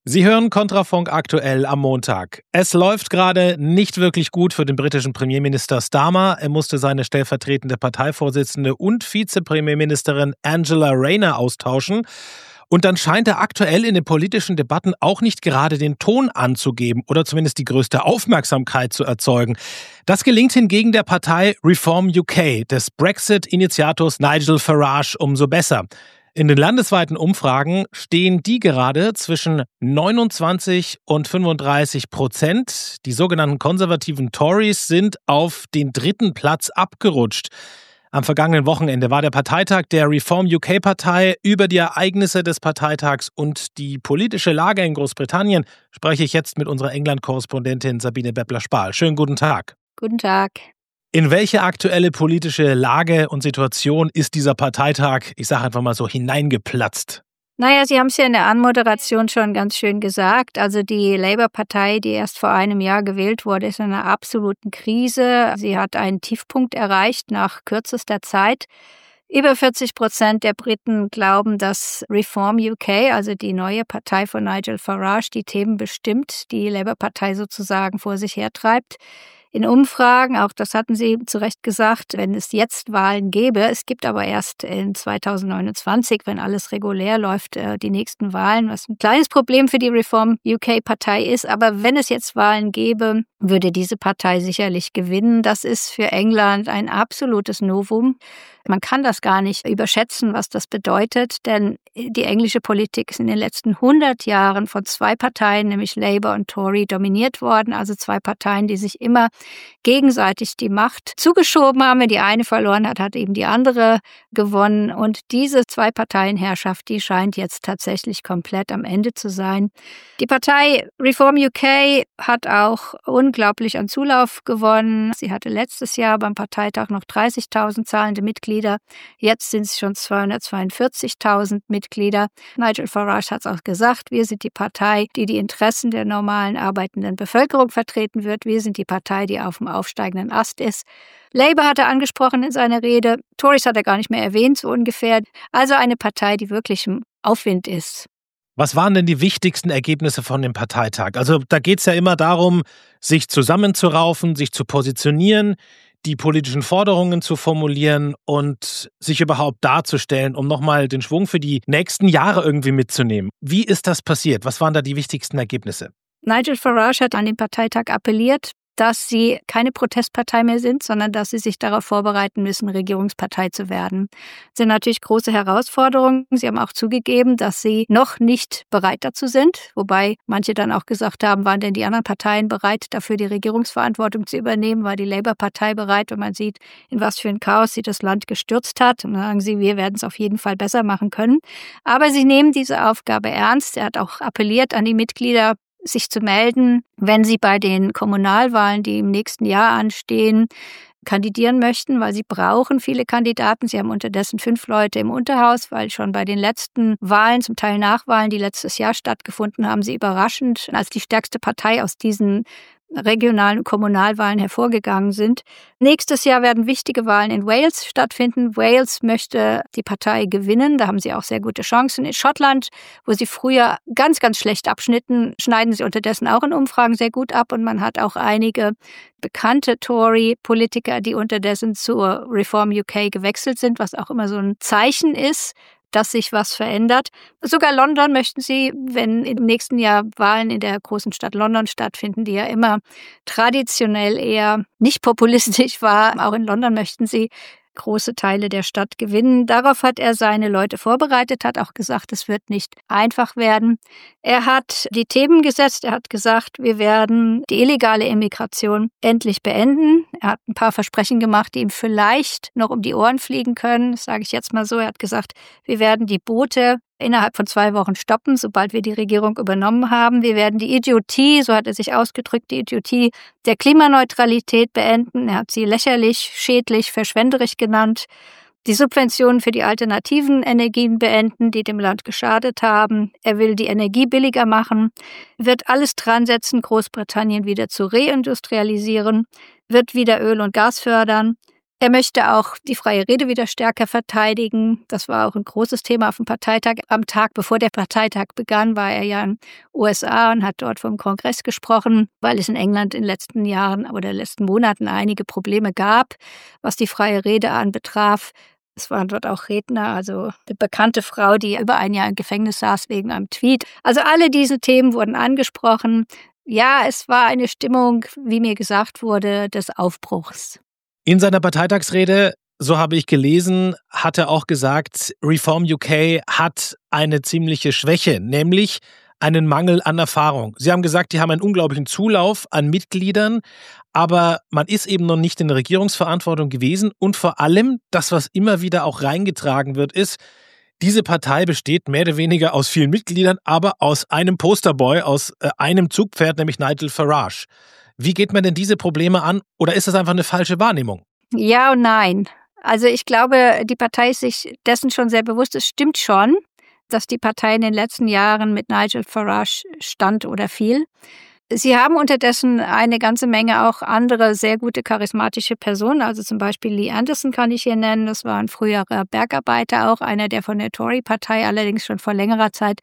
Sie hören Kontrafunk aktuell am Montag. Es läuft gerade nicht wirklich gut für den britischen Premierminister Starmer. Er musste seine stellvertretende Parteivorsitzende und Vizepremierministerin Angela Rayner austauschen. Und dann scheint er aktuell in den politischen Debatten auch nicht gerade den Ton anzugeben oder zumindest die größte Aufmerksamkeit zu erzeugen. Das gelingt hingegen der Partei Reform UK, des Brexit-Initiators Nigel Farage, umso besser. In den landesweiten Umfragen stehen die gerade zwischen 29 und 35%. Die sogenannten konservativen Tories sind auf den 3. Platz abgerutscht. Am vergangenen Wochenende war der Parteitag der Reform UK-Partei. Über die Ereignisse des Parteitags und die politische Lage in Großbritannien spreche ich jetzt mit unserer England-Korrespondentin Sabine Beppler-Spahl. Schönen guten Tag. Guten Tag. In welche aktuelle politische Lage und Situation ist dieser Parteitag, ich sage einfach mal so, hineingeplatzt? Naja, Sie haben es ja in der Anmoderation schon ganz schön gesagt. Also die Labour-Partei, die erst vor einem Jahr gewählt wurde, ist in einer absoluten Krise. Sie hat einen Tiefpunkt erreicht nach kürzester Zeit. Über 40% der Briten glauben, dass Reform UK, also die neue Partei von Nigel Farage, die Themen bestimmt, die Labour-Partei sozusagen vor sich hertreibt. In Umfragen, auch das hatten Sie zu Recht gesagt, wenn es jetzt Wahlen gäbe, es gibt aber erst in 2029, wenn alles regulär läuft, die nächsten Wahlen, was ein kleines Problem für die Reform UK-Partei ist. Aber wenn es jetzt Wahlen gäbe, würde diese Partei sicherlich gewinnen. Das ist für England ein absolutes Novum. Man kann das gar nicht überschätzen, was das bedeutet, denn die englische Politik ist in den letzten 100 Jahren von 2 Parteien, nämlich Labour und Tory, dominiert worden. Also 2 Parteien, die sich immer gegenseitig die Macht zugeschoben haben. Wenn die eine verloren hat, hat eben die andere gewonnen. Und diese 2-Parteien-Herrschaft, die scheint jetzt tatsächlich komplett am Ende zu sein. Die Partei Reform UK hat auch unglaublich an Zulauf gewonnen. Sie hatte letztes Jahr beim Parteitag noch 30.000 zahlende Mitglieder. Jetzt sind es schon 242.000 Mitglieder. Nigel Farage hat es auch gesagt, wir sind die Partei, die die Interessen der normalen arbeitenden Bevölkerung vertreten wird. Wir sind die Partei, die auf dem aufsteigenden Ast ist. Labour hat er angesprochen in seiner Rede. Tories hat er gar nicht mehr erwähnt, so ungefähr. Also eine Partei, die wirklich im Aufwind ist. Was waren denn die wichtigsten Ergebnisse von dem Parteitag? Also da geht es ja immer darum, sich zusammenzuraufen, sich zu positionieren, die politischen Forderungen zu formulieren und sich überhaupt darzustellen, um nochmal den Schwung für die nächsten Jahre irgendwie mitzunehmen. Wie ist das passiert? Was waren da die wichtigsten Ergebnisse? Nigel Farage hat an den Parteitag appelliert, dass sie keine Protestpartei mehr sind, sondern dass sie sich darauf vorbereiten müssen, Regierungspartei zu werden. Das sind natürlich große Herausforderungen. Sie haben auch zugegeben, dass sie noch nicht bereit dazu sind, wobei manche dann auch gesagt haben, waren denn die anderen Parteien bereit, dafür die Regierungsverantwortung zu übernehmen? War die Labour-Partei bereit, wenn man sieht, in was für ein Chaos sie das Land gestürzt hat? Und dann sagen sie, wir werden es auf jeden Fall besser machen können. Aber sie nehmen diese Aufgabe ernst. Er hat auch appelliert an die Mitglieder, sich zu melden, wenn sie bei den Kommunalwahlen, die im nächsten Jahr anstehen, kandidieren möchten, weil sie brauchen viele Kandidaten. Sie haben unterdessen 5 Leute im Unterhaus, weil schon bei den letzten Wahlen, zum Teil Nachwahlen, die letztes Jahr stattgefunden haben, sie überraschend als die stärkste Partei aus diesen regionalen Kommunalwahlen hervorgegangen sind. Nächstes Jahr werden wichtige Wahlen in Wales stattfinden. Wales möchte die Partei gewinnen. Da haben sie auch sehr gute Chancen. In Schottland, wo sie früher ganz, ganz schlecht abschnitten, schneiden sie unterdessen auch in Umfragen sehr gut ab. Und man hat auch einige bekannte Tory-Politiker, die unterdessen zur Reform UK gewechselt sind, was auch immer so ein Zeichen ist, dass sich was verändert. Sogar London möchten sie, wenn im nächsten Jahr Wahlen in der großen Stadt London stattfinden, die ja immer traditionell eher nicht populistisch war. Auch in London möchten sie große Teile der Stadt gewinnen. Darauf hat er seine Leute vorbereitet, hat auch gesagt, es wird nicht einfach werden. Er hat die Themen gesetzt, er hat gesagt, wir werden die illegale Immigration endlich beenden. Er hat ein paar Versprechen gemacht, die ihm vielleicht noch um die Ohren fliegen können. Das sage ich jetzt mal so. Er hat gesagt, wir werden die Boote innerhalb von 2 Wochen stoppen, sobald wir die Regierung übernommen haben. Wir werden die Idiotie, so hat er sich ausgedrückt, die Idiotie der Klimaneutralität beenden. Er hat sie lächerlich, schädlich, verschwenderisch genannt. Die Subventionen für die alternativen Energien beenden, die dem Land geschadet haben. Er will die Energie billiger machen, wird alles dran setzen, Großbritannien wieder zu reindustrialisieren, wird wieder Öl und Gas fördern. Er möchte auch die freie Rede wieder stärker verteidigen. Das war auch ein großes Thema auf dem Parteitag. Am Tag, bevor der Parteitag begann, war er ja in den USA und hat dort vom Kongress gesprochen, weil es in England in den letzten Jahren oder letzten Monaten einige Probleme gab, was die freie Rede anbetraf. Es waren dort auch Redner, also eine bekannte Frau, die über ein Jahr im Gefängnis saß wegen einem Tweet. Also alle diese Themen wurden angesprochen. Ja, es war eine Stimmung, wie mir gesagt wurde, des Aufbruchs. In seiner Parteitagsrede, so habe ich gelesen, hat er auch gesagt, Reform UK hat eine ziemliche Schwäche, nämlich einen Mangel an Erfahrung. Sie haben gesagt, die haben einen unglaublichen Zulauf an Mitgliedern, aber man ist eben noch nicht in der Regierungsverantwortung gewesen und vor allem, das, was immer wieder auch reingetragen wird, ist, diese Partei besteht mehr oder weniger aus vielen Mitgliedern, aber aus einem Posterboy, aus einem Zugpferd, nämlich Nigel Farage. Wie geht man denn diese Probleme an oder ist das einfach eine falsche Wahrnehmung? Ja und nein. Also ich glaube, die Partei ist sich dessen schon sehr bewusst. Es stimmt schon, dass die Partei in den letzten Jahren mit Nigel Farage stand oder fiel. Sie haben unterdessen eine ganze Menge auch andere sehr gute charismatische Personen. Also zum Beispiel Lee Anderson kann ich hier nennen. Das war ein früherer Bergarbeiter auch, einer, der von der Tory-Partei allerdings schon vor längerer Zeit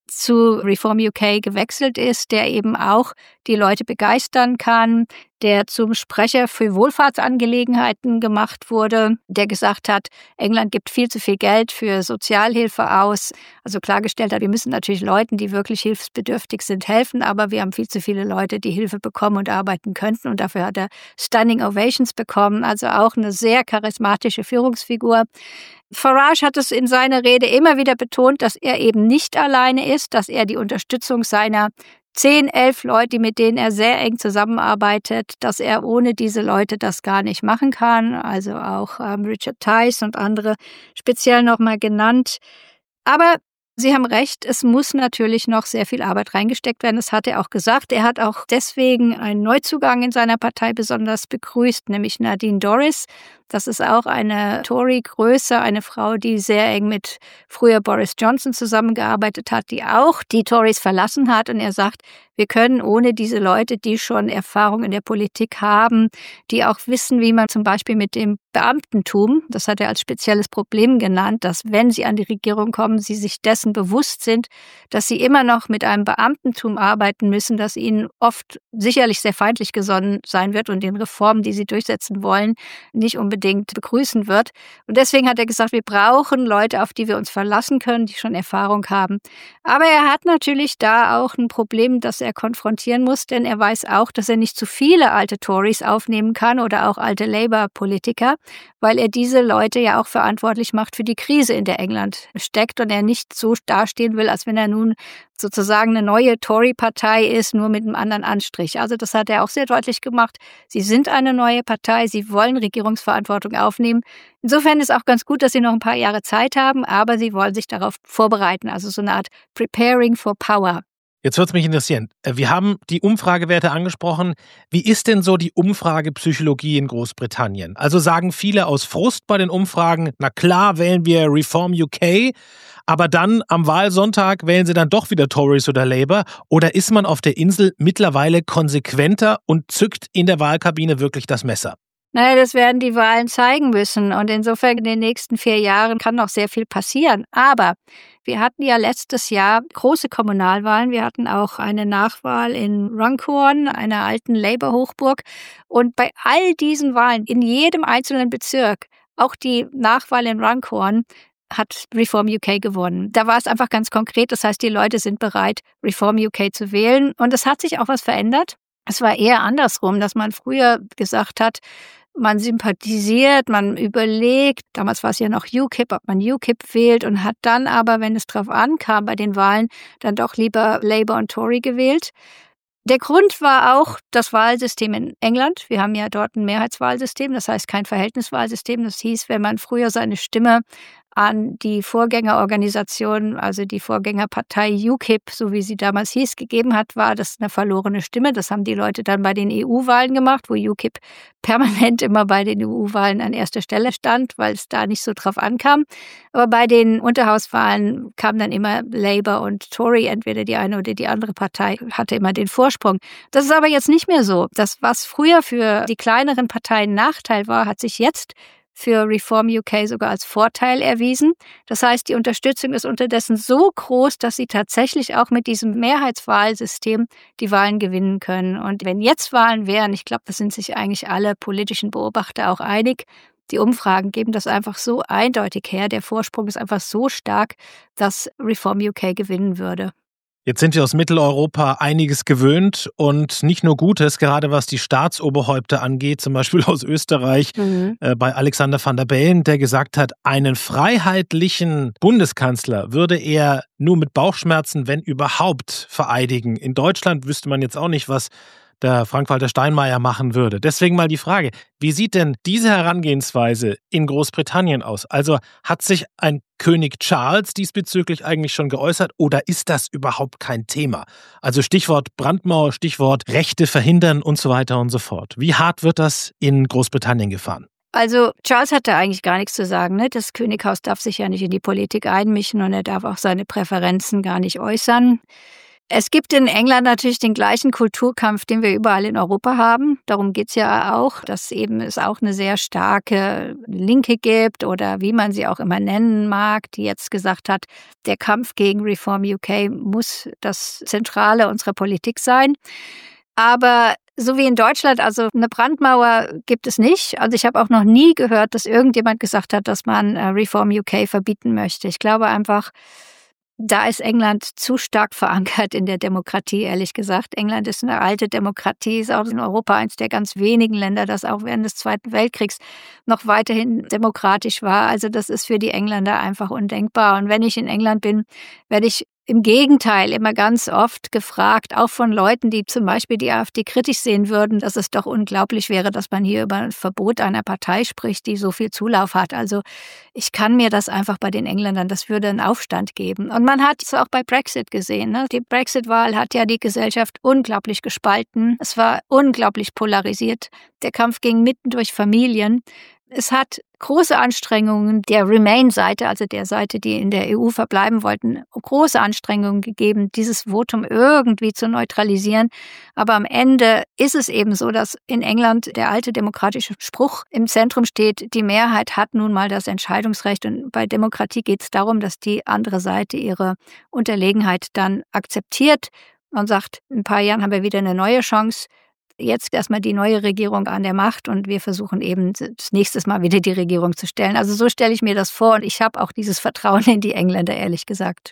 zu Reform UK gewechselt ist, der eben auch die Leute begeistern kann, der zum Sprecher für Wohlfahrtsangelegenheiten gemacht wurde, der gesagt hat, England gibt viel zu viel Geld für Sozialhilfe aus, also klargestellt hat, wir müssen natürlich Leuten, die wirklich hilfsbedürftig sind, helfen, aber wir haben viel zu viele Leute, die Hilfe bekommen und arbeiten könnten und dafür hat er Standing Ovations bekommen, also auch eine sehr charismatische Führungsfigur. Farage hat es in seiner Rede immer wieder betont, dass er eben nicht alleine ist, dass er die Unterstützung seiner 10, 11 Leute, mit denen er sehr eng zusammenarbeitet, dass er ohne diese Leute das gar nicht machen kann. Also auch Richard Tice und andere speziell nochmal genannt. Aber Sie haben recht, es muss natürlich noch sehr viel Arbeit reingesteckt werden. Das hat er auch gesagt. Er hat auch deswegen einen Neuzugang in seiner Partei besonders begrüßt, nämlich Nadine Dorries. Das ist auch eine Tory-Größe, eine Frau, die sehr eng mit früher Boris Johnson zusammengearbeitet hat, die auch die Tories verlassen hat. Und er sagt, wir können ohne diese Leute, die schon Erfahrung in der Politik haben, die auch wissen, wie man zum Beispiel mit dem Beamtentum, das hat er als spezielles Problem genannt, dass wenn sie an die Regierung kommen, sie sich dessen bewusst sind, dass sie immer noch mit einem Beamtentum arbeiten müssen, das ihnen oft sicherlich sehr feindlich gesonnen sein wird und den Reformen, die sie durchsetzen wollen, nicht unbedingt begrüßen wird. Und deswegen hat er gesagt, wir brauchen Leute, auf die wir uns verlassen können, die schon Erfahrung haben. Aber er hat natürlich da auch ein Problem, das er konfrontieren muss, denn er weiß auch, dass er nicht zu viele alte Tories aufnehmen kann oder auch alte Labour-Politiker, weil er diese Leute ja auch verantwortlich macht für die Krise, in der England steckt und er nicht so dastehen will, als wenn er nun sozusagen eine neue Tory-Partei ist, nur mit einem anderen Anstrich. Also das hat er auch sehr deutlich gemacht. Sie sind eine neue Partei, sie wollen Regierungsverantwortung aufnehmen. Insofern ist auch ganz gut, dass sie noch ein paar Jahre Zeit haben, aber sie wollen sich darauf vorbereiten, also so eine Art Preparing for Power. Jetzt würde es mich interessieren. Wir haben die Umfragewerte angesprochen. Wie ist denn so die Umfragepsychologie in Großbritannien? Also sagen viele aus Frust bei den Umfragen, na klar wählen wir Reform UK, aber dann am Wahlsonntag wählen sie dann doch wieder Tories oder Labour? Oder ist man auf der Insel mittlerweile konsequenter und zückt in der Wahlkabine wirklich das Messer? Naja, das werden die Wahlen zeigen müssen. Und insofern in den nächsten 4 Jahren kann noch sehr viel passieren. Aber wir hatten ja letztes Jahr große Kommunalwahlen. Wir hatten auch eine Nachwahl in Runcorn, einer alten Labour-Hochburg. Und bei all diesen Wahlen, in jedem einzelnen Bezirk, auch die Nachwahl in Runcorn, hat Reform UK gewonnen. Da war es einfach ganz konkret. Das heißt, die Leute sind bereit, Reform UK zu wählen. Und es hat sich auch was verändert. Es war eher andersrum, dass man früher gesagt hat, man sympathisiert, man überlegt, damals war es ja noch UKIP, ob man UKIP wählt und hat dann aber, wenn es drauf ankam bei den Wahlen, dann doch lieber Labour und Tory gewählt. Der Grund war auch das Wahlsystem in England. Wir haben ja dort ein Mehrheitswahlsystem, das heißt kein Verhältniswahlsystem. Das hieß, wenn man früher seine Stimme an die Vorgängerorganisation, also die Vorgängerpartei UKIP, so wie sie damals hieß, gegeben hat, war das eine verlorene Stimme. Das haben die Leute dann bei den EU-Wahlen gemacht, wo UKIP permanent immer bei den EU-Wahlen an erster Stelle stand, weil es da nicht so drauf ankam. Aber bei den Unterhauswahlen kam dann immer Labour und Tory, entweder die eine oder die andere Partei hatte immer den Vorsprung. Das ist aber jetzt nicht mehr so. Das, was früher für die kleineren Parteien Nachteil war, hat sich jetzt für Reform UK sogar als Vorteil erwiesen. Das heißt, die Unterstützung ist unterdessen so groß, dass sie tatsächlich auch mit diesem Mehrheitswahlsystem die Wahlen gewinnen können. Und wenn jetzt Wahlen wären, ich glaube, da sind sich eigentlich alle politischen Beobachter auch einig, die Umfragen geben das einfach so eindeutig her. Der Vorsprung ist einfach so stark, dass Reform UK gewinnen würde. Jetzt sind wir aus Mitteleuropa einiges gewöhnt und nicht nur Gutes, gerade was die Staatsoberhäupter angeht, zum Beispiel aus Österreich, bei Alexander Van der Bellen, der gesagt hat, einen freiheitlichen Bundeskanzler würde er nur mit Bauchschmerzen, wenn überhaupt, vereidigen. In Deutschland wüsste man jetzt auch nicht, was der Frank-Walter Steinmeier machen würde. Deswegen mal die Frage, wie sieht denn diese Herangehensweise in Großbritannien aus? Also hat sich ein König Charles diesbezüglich eigentlich schon geäußert oder ist das überhaupt kein Thema? Also Stichwort Brandmauer, Stichwort Rechte verhindern und so weiter und so fort. Wie hart wird das in Großbritannien gefahren? Also Charles hat da eigentlich gar nichts zu sagen. Ne? Das Könighaus darf sich ja nicht in die Politik einmischen und er darf auch seine Präferenzen gar nicht äußern. Es gibt in England natürlich den gleichen Kulturkampf, den wir überall in Europa haben. Darum geht's ja auch, dass eben es auch eine sehr starke Linke gibt oder wie man sie auch immer nennen mag, die jetzt gesagt hat, der Kampf gegen Reform UK muss das Zentrale unserer Politik sein. Aber so wie in Deutschland, also eine Brandmauer gibt es nicht. Also ich habe auch noch nie gehört, dass irgendjemand gesagt hat, dass man Reform UK verbieten möchte. Ich glaube einfach, da ist England zu stark verankert in der Demokratie, ehrlich gesagt. England ist eine alte Demokratie, ist auch in Europa eines der ganz wenigen Länder, das auch während des Zweiten Weltkriegs noch weiterhin demokratisch war. Also das ist für die Engländer einfach undenkbar. Und wenn ich in England bin, werde ich im Gegenteil immer ganz oft gefragt, auch von Leuten, die zum Beispiel die AfD kritisch sehen würden, dass es doch unglaublich wäre, dass man hier über ein Verbot einer Partei spricht, die so viel Zulauf hat. Also ich kann mir das einfach bei den Engländern, das würde einen Aufstand geben. Und man hat es auch bei Brexit gesehen. Ne? Die Brexit-Wahl hat ja die Gesellschaft unglaublich gespalten. Es war unglaublich polarisiert. Der Kampf ging mitten durch Familien. Es hat große Anstrengungen der Remain-Seite, also der Seite, die in der EU verbleiben wollten, große Anstrengungen gegeben, dieses Votum irgendwie zu neutralisieren. Aber am Ende ist es eben so, dass in England der alte demokratische Spruch im Zentrum steht, die Mehrheit hat nun mal das Entscheidungsrecht. Und bei Demokratie geht es darum, dass die andere Seite ihre Unterlegenheit dann akzeptiert und sagt, in ein paar Jahren haben wir wieder eine neue Chance. Jetzt erstmal die neue Regierung an der Macht und wir versuchen eben das nächste Mal wieder die Regierung zu stellen. Also so stelle ich mir das vor und ich habe auch dieses Vertrauen in die Engländer, ehrlich gesagt.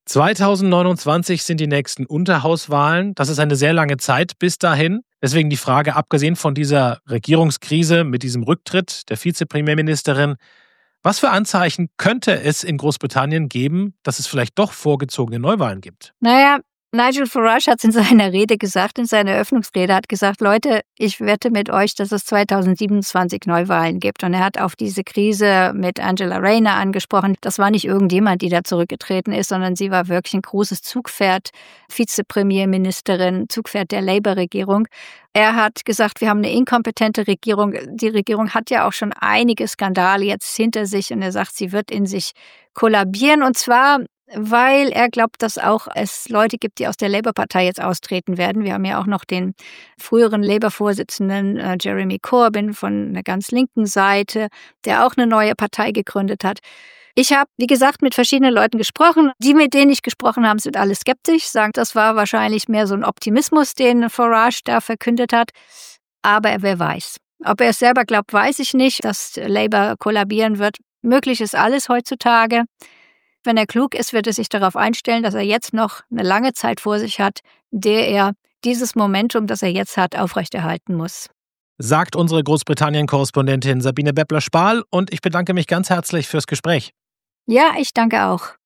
2029 sind die nächsten Unterhauswahlen. Das ist eine sehr lange Zeit bis dahin. Deswegen die Frage, abgesehen von dieser Regierungskrise mit diesem Rücktritt der Vizepremierministerin, was für Anzeichen könnte es in Großbritannien geben, dass es vielleicht doch vorgezogene Neuwahlen gibt? Naja, Nigel Farage hat es in seiner Rede gesagt, in seiner Eröffnungsrede hat gesagt, Leute, ich wette mit euch, dass es 2027 Neuwahlen gibt. Und er hat auf diese Krise mit Angela Rayner angesprochen. Das war nicht irgendjemand, die da zurückgetreten ist, sondern sie war wirklich ein großes Zugpferd, Vizepremierministerin, Zugpferd der Labour-Regierung. Er hat gesagt, wir haben eine inkompetente Regierung. Die Regierung hat ja auch schon einige Skandale jetzt hinter sich und er sagt, sie wird in sich kollabieren und zwar weil er glaubt, dass auch es Leute gibt, die aus der Labour-Partei jetzt austreten werden. Wir haben ja auch noch den früheren Labour-Vorsitzenden Jeremy Corbyn von einer ganz linken Seite, der auch eine neue Partei gegründet hat. Ich habe, wie gesagt, mit verschiedenen Leuten gesprochen. Die, mit denen ich gesprochen habe, sind alle skeptisch, sagen, das war wahrscheinlich mehr so ein Optimismus, den Farage da verkündet hat. Aber wer weiß. Ob er es selber glaubt, weiß ich nicht, dass Labour kollabieren wird. Möglich ist alles heutzutage. Wenn er klug ist, wird er sich darauf einstellen, dass er jetzt noch eine lange Zeit vor sich hat, in der er dieses Momentum, das er jetzt hat, aufrechterhalten muss. Sagt unsere Großbritannien-Korrespondentin Sabine Beppler-Spahl und ich bedanke mich ganz herzlich fürs Gespräch. Ja, ich danke auch.